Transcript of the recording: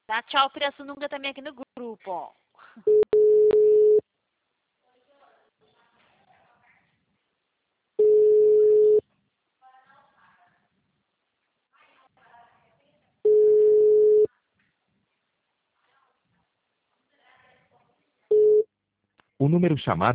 Dá tchau, Pirassununga também aqui no grupo, ó. O número chamado